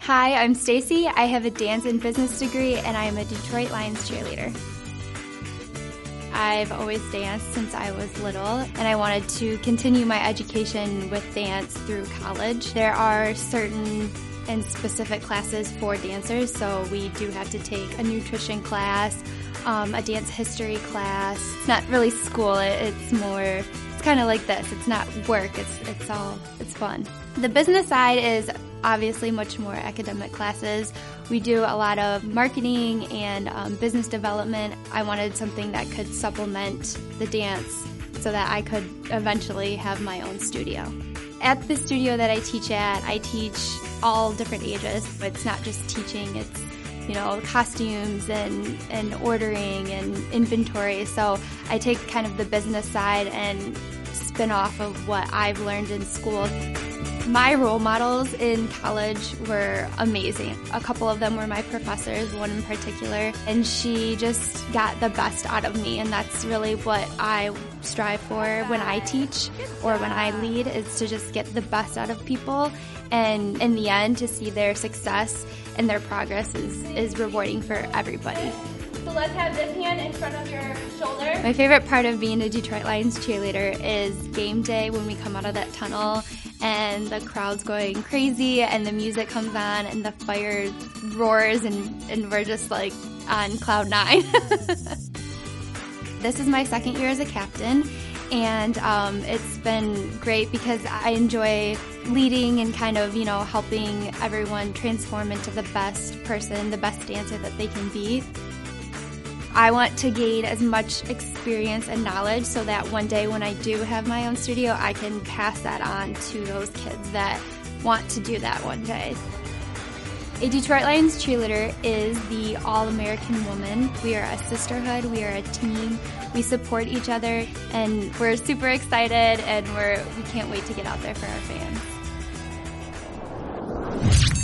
Hi, I'm Stacy. I have a dance and business degree, and I am a Detroit Lions cheerleader. I've always danced since I was little, and I wanted to continue my education with dance through college. There are certain and specific classes for dancers, so we do have to take a nutrition class, a dance history class. It's not really school, it's kind of like this. It's not work, it's fun. The business side is obviously much more academic classes. We do a lot of marketing and business development. I wanted something that could supplement the dance so that I could eventually have my own studio. At the studio that I teach at, I teach all different ages. It's not just teaching, it's costumes and ordering and inventory. So I take kind of the business side and spin off of what I've learned in school. My role models in college were amazing. A couple of them were my professors, one in particular, and she just got the best out of me, and that's really what I strive for when I teach or when I lead, is to just get the best out of people, and in the end, to see their success and their progress is rewarding for everybody. So let's have this hand in front of your shoulder. My favorite part of being a Detroit Lions cheerleader is game day when we come out of that tunnel and the crowd's going crazy and the music comes on and the fire roars and we're just like on cloud nine. This is my second year as a captain, and it's been great because I enjoy leading and kind of, helping everyone transform into the best person, the best dancer that they can be. I want to gain as much experience and knowledge so that one day when I do have my own studio, I can pass that on to those kids that want to do that one day. A Detroit Lions cheerleader is the all-American woman. We are a sisterhood, we are a team, we support each other, and we're super excited, and we can't wait to get out there for our fans.